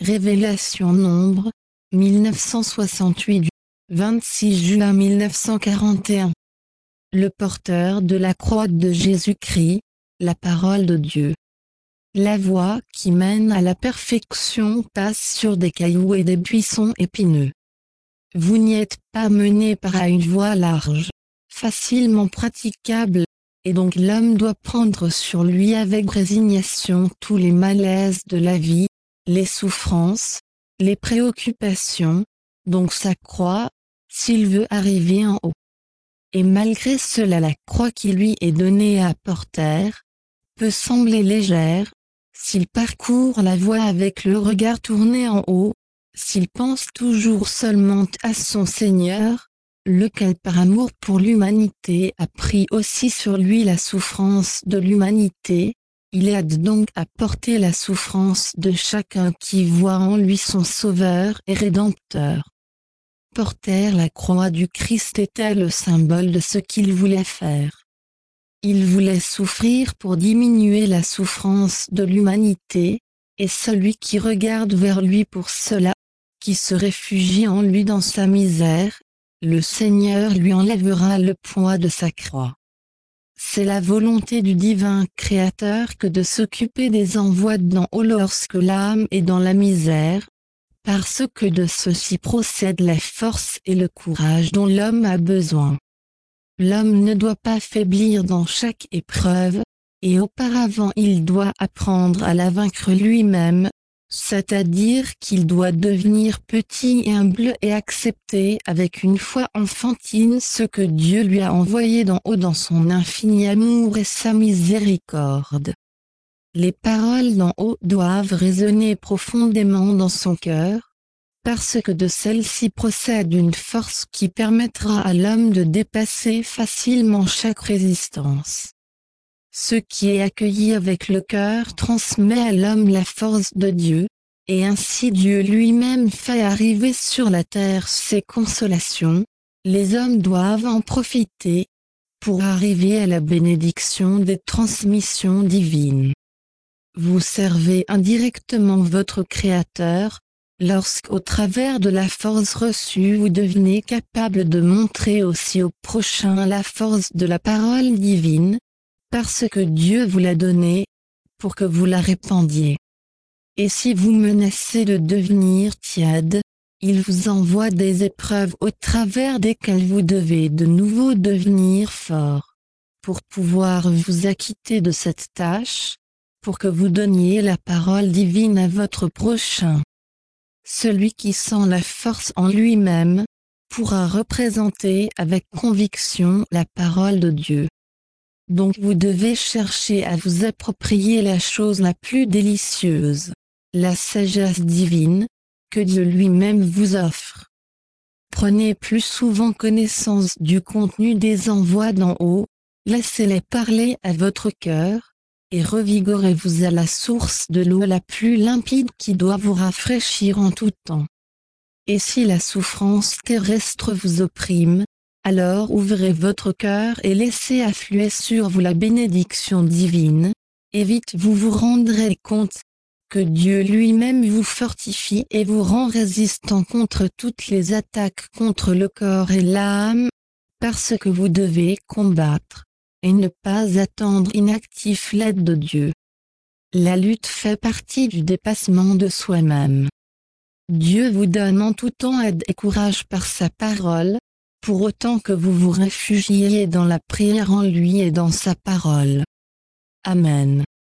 Révélation Nombre, 1968 26 juin 1941. Le porteur de la croix de Jésus-Christ, la parole de Dieu. La voie qui mène à la perfection passe sur des cailloux et des buissons épineux. Vous n'y êtes pas mené par une voie large, facilement praticable, et donc l'homme doit prendre sur lui avec résignation tous les malaises de la vie, les souffrances, les préoccupations, donc sa croix, s'il veut arriver en haut. Et malgré cela la croix qui lui est donnée à porter, peut sembler légère, s'il parcourt la voie avec le regard tourné en haut, s'il pense toujours seulement à son Seigneur, lequel par amour pour l'humanité a pris aussi sur lui la souffrance de l'humanité, il aide donc à porter la souffrance de chacun qui voit en lui son Sauveur et Rédempteur. Porter la croix du Christ était le symbole de ce qu'il voulait faire. Il voulait souffrir pour diminuer la souffrance de l'humanité, et celui qui regarde vers lui pour cela, qui se réfugie en lui dans sa misère, le Seigneur lui enlèvera le poids de sa croix. C'est la volonté du divin Créateur que de s'occuper des envois d'en haut lorsque l'âme est dans la misère, parce que de ceci procèdent la force et le courage dont l'homme a besoin. L'homme ne doit pas faiblir dans chaque épreuve, et auparavant il doit apprendre à la vaincre lui-même, c'est-à-dire qu'il doit devenir petit et humble et accepter avec une foi enfantine ce que Dieu lui a envoyé d'en haut dans son infini amour et sa miséricorde. Les paroles d'en haut doivent résonner profondément dans son cœur, parce que de celle-ci procède une force qui permettra à l'homme de dépasser facilement chaque résistance. Ce qui est accueilli avec le cœur transmet à l'homme la force de Dieu, et ainsi Dieu lui-même fait arriver sur la terre ses consolations. Les hommes doivent en profiter, pour arriver à la bénédiction des transmissions divines. Vous servez indirectement votre Créateur, lorsqu'au travers de la force reçue vous devenez capable de montrer aussi au prochain la force de la parole divine, parce que Dieu vous l'a donnée, pour que vous la répandiez. Et si vous menacez de devenir tiède, il vous envoie des épreuves au travers desquelles vous devez de nouveau devenir fort, pour pouvoir vous acquitter de cette tâche, pour que vous donniez la parole divine à votre prochain. Celui qui sent la force en lui-même, pourra représenter avec conviction la parole de Dieu. Donc vous devez chercher à vous approprier la chose la plus délicieuse, la sagesse divine, que Dieu lui-même vous offre. Prenez plus souvent connaissance du contenu des envois d'en haut, laissez-les parler à votre cœur, et revigorez-vous à la source de l'eau la plus limpide qui doit vous rafraîchir en tout temps. Et si la souffrance terrestre vous opprime, alors ouvrez votre cœur et laissez affluer sur vous la bénédiction divine, et vite vous vous rendrez compte que Dieu lui-même vous fortifie et vous rend résistant contre toutes les attaques contre le corps et l'âme, parce que vous devez combattre, et ne pas attendre inactif l'aide de Dieu. La lutte fait partie du dépassement de soi-même. Dieu vous donne en tout temps aide et courage par sa parole, pour autant que vous vous réfugiez dans la prière en lui et dans sa parole. Amen.